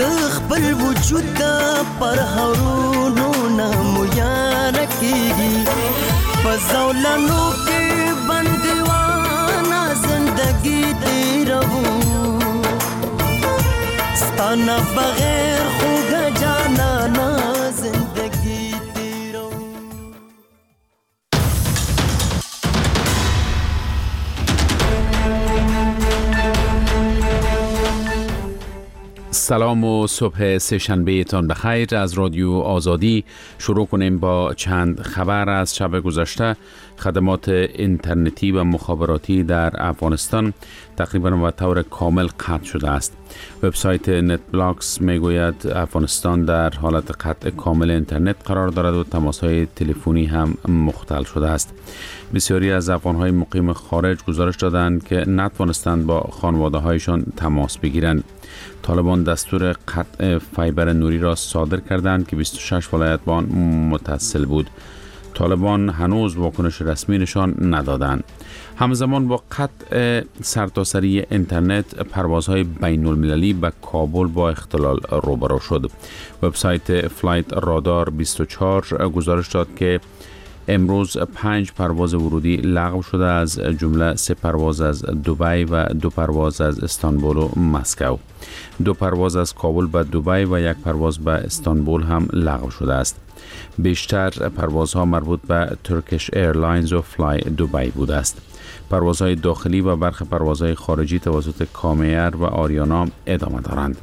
خپل وجود دا پر هرونو نمویان کیږي پزولانو کې بندوانه زندگی تیرو ستانا بغیر خوږ جانانا زندگی تیرو. سلام و صبح سه‌شنبه تان بخیر. از رادیو آزادی شروع کنیم با چند خبر از شب گذشته. خدمات اینترنتی و مخابراتی در افغانستان تقریباً به طور کامل قطع شده است. وبسایت نت بلاکس میگوید افغانستان در حالت قطع کامل اینترنت قرار دارد و تماس‌های تلفنی هم مختل شده است. بسیاری از افغان‌های مقیم خارج گزارش دادند که نتوانستند با خانواده‌هایشان تماس بگیرند. طالبان دستور قطع فایبر نوری را صادر کردند که 26 ولایت با آن متصل بود. طالبان هنوز واکنش رسمی نشان ندادند. همزمان با قطع سرتاسری اینترنت پروازهای بین المللی به کابل با اختلال روبرو شد. وبسایت فلایت رادار 24 گزارش داد که امروز 5 پرواز ورودی لغو شده، از جمله 3 پرواز از دبی و 2 پرواز از استانبول و مسکو. 2 پرواز از کابل به دبی و 1 پرواز به استانبول هم لغو شده است. بیشتر پروازها مربوط به ترکیش ایرلاینز و فلای دبی بوده است. پروازهای داخلی و برخی پروازهای خارجی توسط کامیر و آریانا ادامه دارند.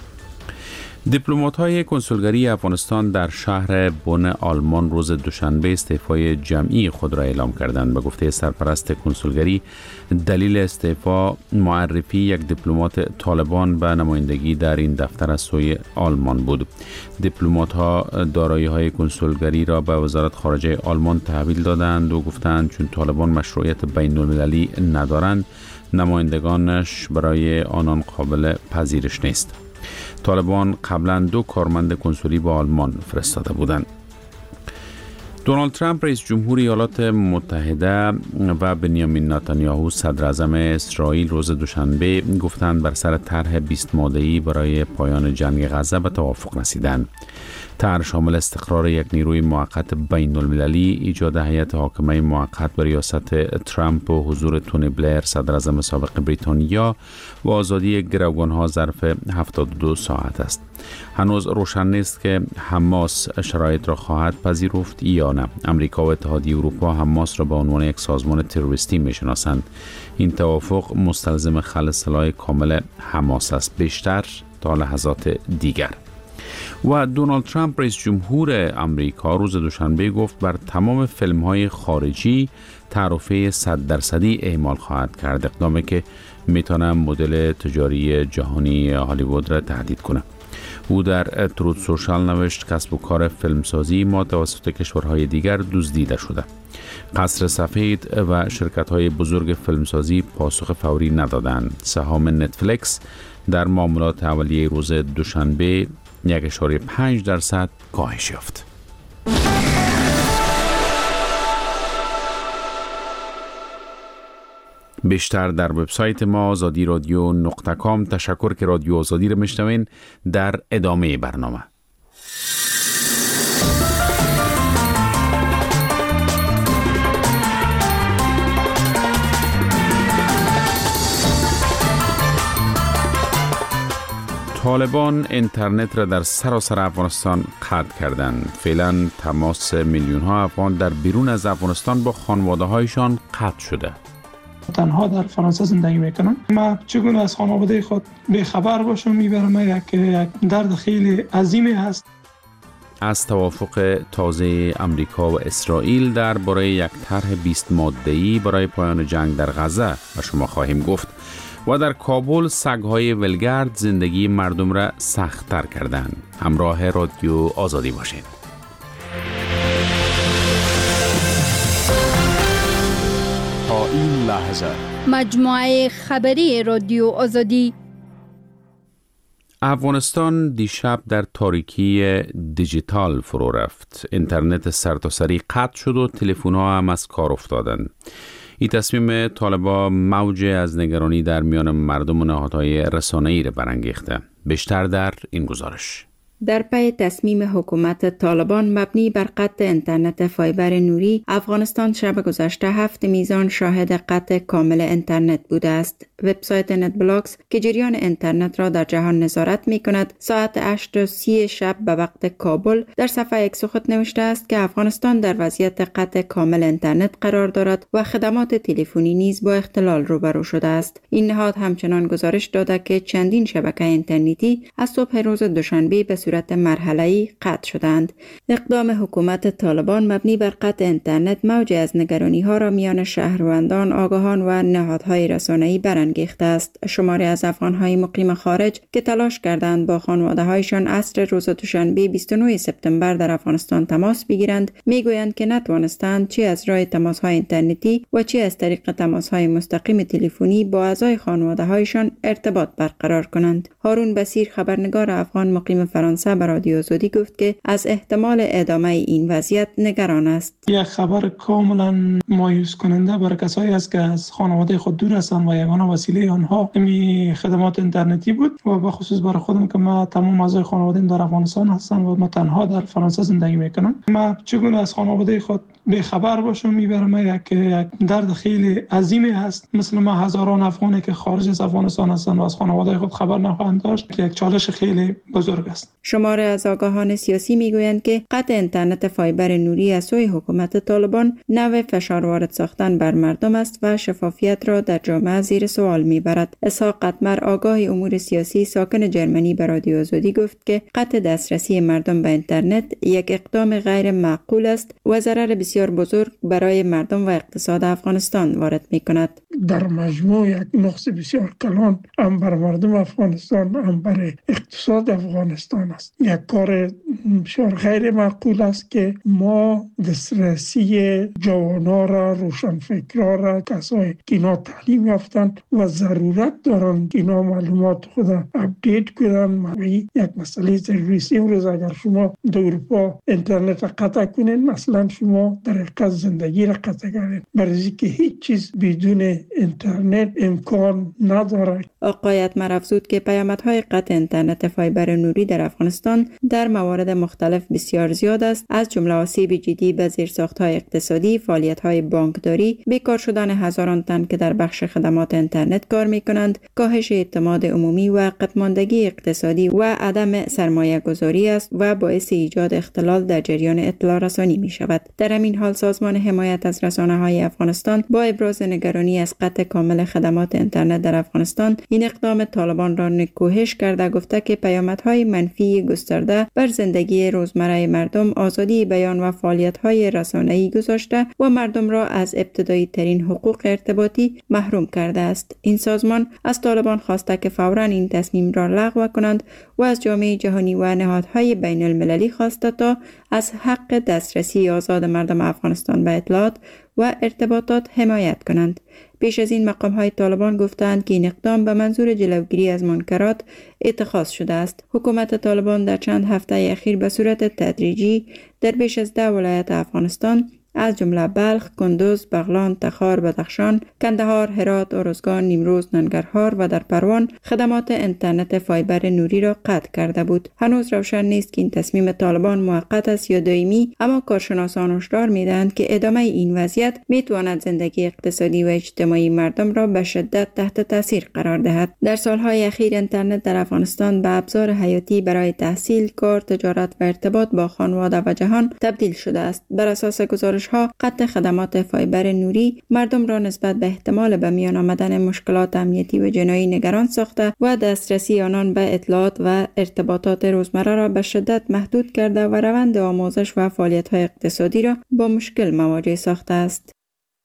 دیپلمات‌های کنسولگری افغانستان در شهر بن آلمان روز دوشنبه استعفای جمعی خود را اعلام کردند. به گفته سرپرست کنسولگری دلیل استعفا معرفی یک دیپلمات طالبان به نمایندگی در این دفتر از سوی آلمان بود. دیپلمات‌ها دارایی‌های کنسولگری را به وزارت خارجه آلمان تحویل دادند و گفتند چون طالبان مشروعیت بین‌المللی ندارند نمایندگانش برای آنان قابل پذیرش نیست. طالبان قبلا 2 کارمند کنسولی به آلمان فرستاده بودند. دونالد ترامپ رئیس جمهور ایالات متحده و بنیامین نتانیاهو صدر اعظم اسرائیل روز دوشنبه گفتند بر سر طرح 20 ماده‌ای برای پایان جنگ غزه به توافق رسیدند. طرح شامل استقرار یک نیروی موقت بین المللی، ایجاد هیئت حاکمه موقت به ریاست ترامپ و حضور تونی بلیر صدر اعظم سابق بریتانیا و آزادی گروگان‌ها ظرف 72 ساعت است. هنوز روشن نیست که حماس شرایط را خواهد پذیرفت یا نه. امریکا و اتحادیه اروپا حماس را به عنوان یک سازمان تروریستی میشناسند. این توافق مستلزم خلع سلاح کامل حماس است، بیشتر تا لحظات دیگر. و دونالد ترامپ رئیس جمهور امریکا روز دوشنبه گفت بر تمام فیلم‌های خارجی تعرفه 100% اعمال خواهد کرد، اقدامی که میتونه مدل تجاری جهانی هالیوود را تهدید کنه. او در تروت سوشال نوشت کسب و کار فیلمسازی ما توسط کشورهای دیگر دزدیده شده. قصر سفید و شرکت‌های بزرگ فیلمسازی پاسخ فوری ندادند. سهام نتفلیکس در معاملات اولیه روز دوشنبه 1.5% کاهش یافت. بیشتر در وبسایت ما azadiradyo.com. تشکر که رادیو آزادی را میشنوین. در ادامه برنامه طالبان اینترنت را در سراسر افغانستان قطع کردند. فعلا تماس میلیون ها افغان در بیرون از افغانستان با خانواده هایشان قطع شده. تنها در فرانسه زندگی میکنم. ما چگونه از خانواده خود بیخبر باشم میبرم یک درد خیلی عظیمی هست. از توافق تازه امریکا و اسرائیل درباره یک طرح 20 ماده‌ای برای پایان جنگ در غزه و شما خواهیم گفت. و در کابل سگ‌های ولگرد زندگی مردم را سخت‌تر کردند. همراه رادیو آزادی باشید. تا این لحظه مجموعه خبری رادیو آزادی. افغانستان دیشب در تاریکی دیجیتال فرو رفت. اینترنت سرتاسری قطع شد و تلفن‌ها هم از کار افتادند. این تصمیم طالبان موج از نگرانی در میان مردم و نهادهای رسانه‌ای را برانگیخته. بیشتر در این گزارش. در پی تصمیم حکومت طالبان مبنی بر قطع اینترنت فایبر نوری، افغانستان شب گذشته 7 میزان شاهد قطع کامل اینترنت بوده است. وبسایت نت بلاکس که جریان اینترنت را در جهان نظارت می کند، ساعت 8:30 شب به وقت کابل در صفحه یک خود نوشته است که افغانستان در وضعیت قطع کامل اینترنت قرار دارد و خدمات تلفنی نیز با اختلال روبرو شده است. این نهاد همچنان گزارش داده که چندین شبکه اینترنتی از صبح روز دوشنبه به صورت مرحله‌ای قطع شدند. اقدام حکومت طالبان مبنی بر قطع اینترنت موج از نگرانی‌ها را میان شهروندان، آگاهان و نهادهای رسانه‌ای برانگیخته است. شماری از افغان‌های مقیم خارج که تلاش کردند با خانواده‌هایشان عصر روز دوشنبه 29 سپتامبر در افغانستان تماس بگیرند، میگویند که نتوانستند چه از راه تماس‌های اینترنتی و چه از طریق تماس‌های مستقیم تلفنی با اعضای خانواده‌هایشان ارتباط برقرار کنند. هارون بصیر، خبرنگار افغان مقیم فرانسه، به رادیو آزادی گفت که از احتمال ادامه این وضعیت نگران است. یک خبر کاملا مایوس کننده برای کسایی است که از خانواده خود دور هستند و یگانه وسیله آنها می خدمات اینترنتی بود و به خصوص برای خودم که ما تمام اعضای خانواده‌ام در افغانستان هستم و ما تنها در فرانسه زندگی میکنم. ما چگونه از خانواده خود به خبر باشم میبرم یک درد خیلی عظیمی است. مثل ما هزاران افغانی که خارج از افغانستان هستند و از خانواده خود خبر نخواهند داشت که یک چالش خیلی بزرگ است. شماره از آگاهان سیاسی میگویند که قطع اینترنت فایبر نوری از سوی حکومت طالبان نوع فشار وارد ساختن بر مردم است و شفافیت را در جامعه زیر سوال میبرد. اسحاق قطمر، آگاه امور سیاسی ساکن جرمنی، به رادیو آزادی گفت که قطع دسترسی مردم به اینترنت یک اقدام غیر معقول است و ضرر بسیار بزرگ برای مردم و اقتصاد افغانستان وارد میکند. در مجموع یک نقص بسیار کلان هم بر مردم افغانستان هم بر اقتصاد افغانستان است. یک کار بسیار غیر معقول است که ما دسترسی جوانان را، روشنفکران را، کسایی که اینا تعلیم یافتن و ضرورت دارن که اینا معلومات خود اپدیت کنن، یک مسئله ضروری است. امروز اگر شما در اروپا اینترنت را قطع کنین، مثلا شما در حقیقت زندگی را قطع کردین، برای که هیچ چیز بدون اینترنت امکان نداره. آقای اتمر افزود که پیامدهای قطع اینترنت فایبر نوری در افغانستان در موارد مختلف بسیار زیاد است، از جمله آسیب جدی به زیرساخت‌های اقتصادی، فعالیت‌های بانکداری، بیکار شدن هزاران تن که در بخش خدمات اینترنت کار می‌کنند، کاهش اعتماد عمومی و عقب ماندگی اقتصادی و عدم سرمایه‌گذاری است و باعث ایجاد اختلال در جریان اطلاع رسانی می‌شود. در همین حال سازمان حمایت از رسانه‌های افغانستان با ابراز نگرانی از قطع کامل خدمات اینترنت در افغانستان این اقدام طالبان را نکوهش کرده، گفته که پیامدهای منفی گسترده بر زندگی روزمره مردم، آزادی بیان و فعالیت‌های رسانه‌ای گذاشته و مردم را از ابتدایی ترین حقوق ارتباطی محروم کرده است. این سازمان از طالبان خواسته که فوراً این تصمیم را لغو کنند و از جامعه جهانی و نهادهای بین المللی خواسته تا از حق دسترسی آزاد مردم افغانستان به اطلاعات و ارتباطات حمایت کنند. پیش از این مقام‌های طالبان گفتند که این اقدام به منظور جلوگیری از منکرات اتخاذ شده است. حکومت طالبان در چند هفته اخیر به صورت تدریجی در بیش از 10 ولایت افغانستان از جمله بلخ، کندوز، بغلان، تخار، بدخشان، کندهار، هرات، ارزگان، نیمروز، ننگرهار و در پروان خدمات اینترنت فایبر نوری را قطع کرده بود. هنوز روشن نیست که این تصمیم طالبان موقت است یا دائمی، اما کارشناسان هشدار می‌دهند که ادامه این وضعیت می‌تواند زندگی اقتصادی و اجتماعی مردم را به شدت تحت تاثیر قرار دهد. در سالهای اخیر اینترنت در افغانستان به ابزار حیاتی برای تحصیل، کار، تجارت و ارتباط با خانواده و جهان تبدیل شده است. بر اساس گزارش قطع خدمات فایبر نوری مردم را نسبت به احتمال به میان آمدن مشکلات امنیتی و جنایی نگران ساخته و دسترسی آنان به اطلاعات و ارتباطات روزمره را به شدت محدود کرده و روند آموزش و فعالیت‌های اقتصادی را با مشکل مواجه ساخته است.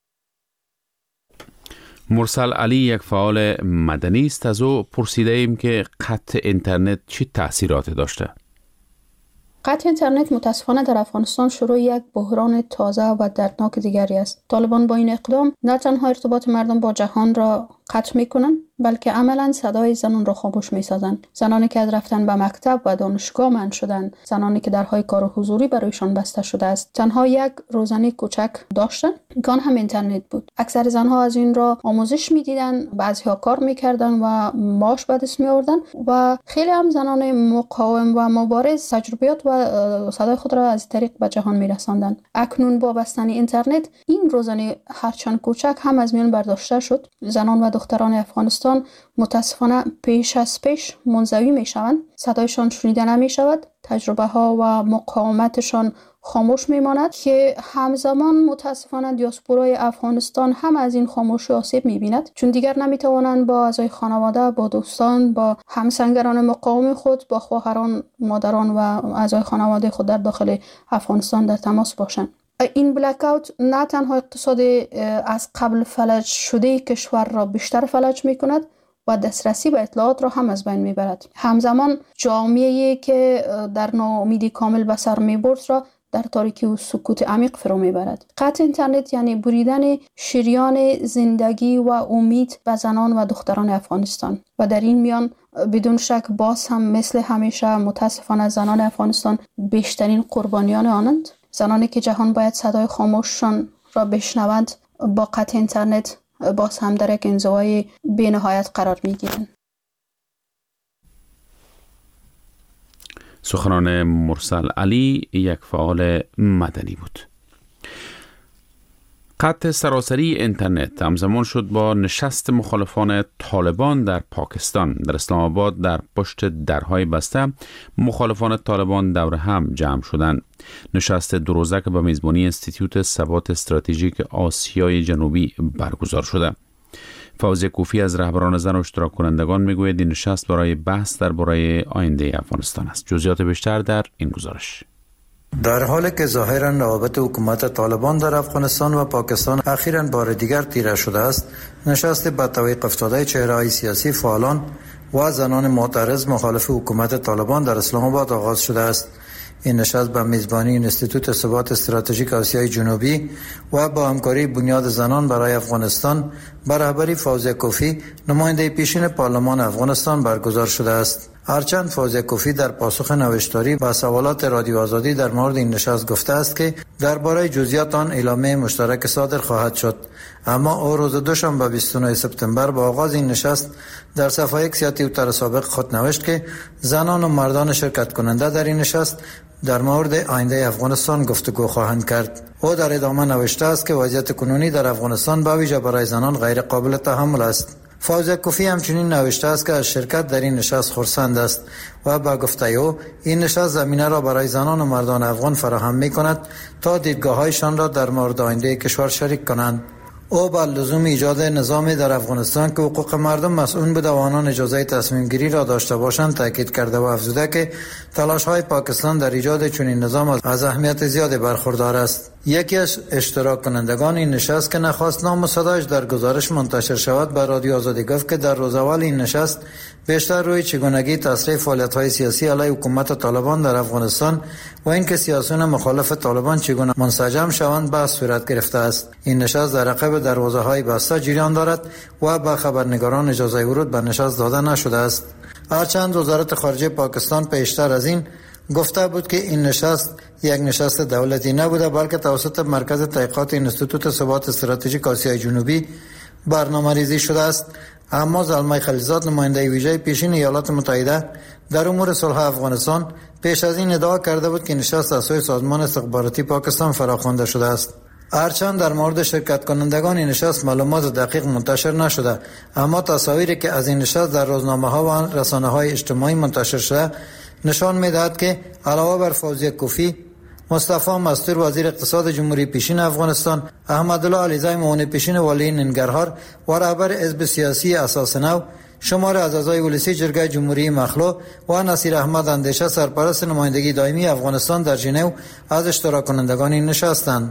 مرسل علی، یک فعال مدنی است. از او پرسیده ایم که قطع اینترنت چه تأثیراتی داشته؟ قطع اینترنت متاسفانه در افغانستان شروع یک بحران تازه و دردناک دیگری است. طالبان با این اقدام نه تنها ارتباط مردم با جهان را قطع میکنن، بلکه عملا صدای زنان را خاموش میسازن. زنانی که از رفتن به مکتب و دانشگاه منع شدند، زنانی که درهای کار حضوری برایشان بسته شده است، تنها یک روزنه کوچک داشتن که آن هم اینترنت بود. اکثر زنها از این را آموزش میدیدن، بعضیها کار میکردن و معاش به دست میآوردن و خیلی هم زنان مقاوم و مبارز تجربیات و صدای خود را از طریق به جهان میرساندن. اکنون با بستن اینترنت این روزنه هرچند کوچک هم از میان برداشته شد. زنان و دختران افغانستان متاسفانه پیش از پیش منزوی می شوند. صدایشان شنیده نمی شود. تجربه ها و مقاومتشان خاموش می ماند که همزمان متاسفانه دیاسپورای افغانستان هم از این خاموشی آسیب می بیند، چون دیگر نمی توانند با اعضای خانواده، با دوستان، با همسنگران مقاوم خود، با خواهران، مادران و اعضای خانواده خود در داخل افغانستان در تماس باشند. این بلک اوت نه تنها اقتصاد از قبل فلج شده کشور را بیشتر فلج می کند و دسترسی به اطلاعات را هم از بین می برد. همزمان جامعه‌ای که در ناامیدی کامل به سر می برد را در تاریکی و سکوت عمیق فرو می برد. قطع اینترنت یعنی بریدن شریان زندگی و امید به زنان و دختران افغانستان و در این میان بدون شک باز هم مثل همیشه متاسفانه زنان افغانستان بیشترین قربانیان آنند. زنانی که جهان باید صدای خاموششان را بشنوند با قطع اینترنت باز هم در یک انزوای بی نهایت قرار می گیرند. سخنان مرسل علی یک فعال مدنی بود. قطع سراسری اینترنت همزمان شد با نشست مخالفان طالبان در پاکستان. در اسلام آباد در پشت درهای بسته مخالفان طالبان دور هم جمع شدند. نشست دو روزه که به میزبانی انستیتوت ثبات استراتژیک آسیای جنوبی برگزار شده. فوزیه کوفی از رهبران زن و اشتراک کنندگان میگوید این نشست برای بحث درباره آینده افغانستان است. جزئیات بیشتر در این گزارش. در حالی که ظاهراً روابط حکومت طالبان در افغانستان و پاکستان اخیراً بار دیگر تیره شده است، نشست به توقیف افتاده چهره‌های سیاسی، فعالان و زنان معترض مخالف حکومت طالبان در اسلام آباد آغاز شده است. این نشست به میزبانی انستیتوت ثبات استراتژیک آسیای جنوبی و با همکاری بنیاد زنان برای افغانستان به رهبری فوزیه کوفی، نماینده پیشین پارلمان افغانستان برگزار شده است. هرچند فوزیه کوفی در پاسخ نوشتاری به سوالات رادیو آزادی در مورد این نشست گفته است که درباره جزئیات آن اعلامیه مشترک صادر خواهد شد، اما او روز دوشنبه 29 سپتامبر با آغاز این نشست در صفحه ایکس یا توییتر سابق خود نوشت که زنان و مردان شرکت کننده در این نشست در مورد آینده افغانستان گفتگو خواهند کرد. او در ادامه نوشته است که وضعیت کنونی در افغانستان به ویژه برای زنان غیر قابل تحمل است. فوزیه کوفی همچنین نوشته است که از شرکت در این نشست خرسند است و با گفته او این نشست زمینه را برای زنان و مردان افغان فراهم می کند تا دیدگاه‌هایشان را در مورد آینده کشور شریک کنند. او با لزوم ایجاد نظامی در افغانستان که حقوق مردم مسئول بوده و آنان اجازه تصمیم گیری را داشته باشند تاکید کرده و افزوده که تلاش‌های پاکستان در ایجاد چنین نظام از اهمیت زیادی برخوردار است. یکی از اشتراک کنندگان این نشست که نخواست نام و صدایش در گزارش منتشر شود به رادیو آزادی گفت که در روز اول این نشست بیشتر روی چگونگی تصریح فعالیت‌های سیاسی علیه حکومت طالبان در افغانستان و اینکه سیاسیون مخالف طالبان چگونه منسجم شوند بحث صورت گرفته است. این نشست در عقب دروازه‌های بسته جریان دارد و به خبرنگاران اجازه ورود به نشست داده نشده است. هرچند وزارت خارجه پاکستان پیشتر از این گفته بود که این نشست یک نشست دولتی نبوده بلکه توسط مرکز تحقیقات انستیتوت ثبات استراتژیک آسیای جنوبی برنامه‌ریزی شده است، اما زلمه خلیلزاد نماینده ویژه پیشین ایالات متحده در امور صلح افغانستان پیش از این ادعا کرده بود که نشست از سوی سازمان استخباراتی پاکستان فراخوانده شده است. هرچند در مورد شرکت کنندگان این نشست معلومات دقیق منتشر نشده، اما تصاویری که از این نشست در روزنامه‌ها و رسانه‌های اجتماعی منتشر شده نشان می‌دهد که علاوه بر فوزیه کوفی، مصطفی مستور وزیر اقتصاد جمهوری پیشین افغانستان، احمدالله علیزی معاون پیشین والی ننگرهار و رهبر حزب سیاسی اساس نو، شمار از اعضای ولسی جرگه جمهوری مخلو و نصیر احمد اندیشه سرپرست نمایندگی دائمی افغانستان در ژنو از اشتراک کنندگان این نشستند.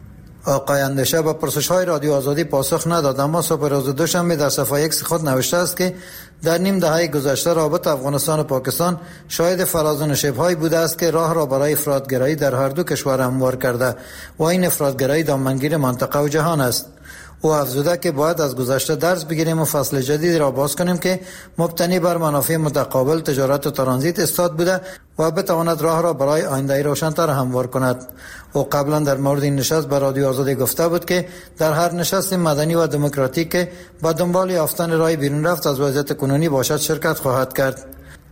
آقای اندیشه به پرسش‌های رادیو آزادی پاسخ نداد، اما صبح روز دوشنبه در صفحه ایکس خود نوشته است که در نیم دهه گذشته رابطه افغانستان و پاکستان شاهد فراز و نشیب‌هایی بوده است که راه را برای افراط‌گرایی در هر دو کشور هموار کرده و این افراط‌گرایی دامنگیر منطقه و جهان است. او افزوده که باید از گذشته درس بگیریم و فصل جدیدی را باز کنیم که مبتنی بر منافع متقابل، تجارت و ترانزیت استاد بوده و بتواند راه را برای آینده روشن‌تر هموار کند. او قبلا در مورد این نشست به رادیو آزادی گفته بود که در هر نشست مدنی و دموکراتیک با دنبال یافتن راه بیرون رفت از وضعیت کنونی باشد شرکت خواهد کرد.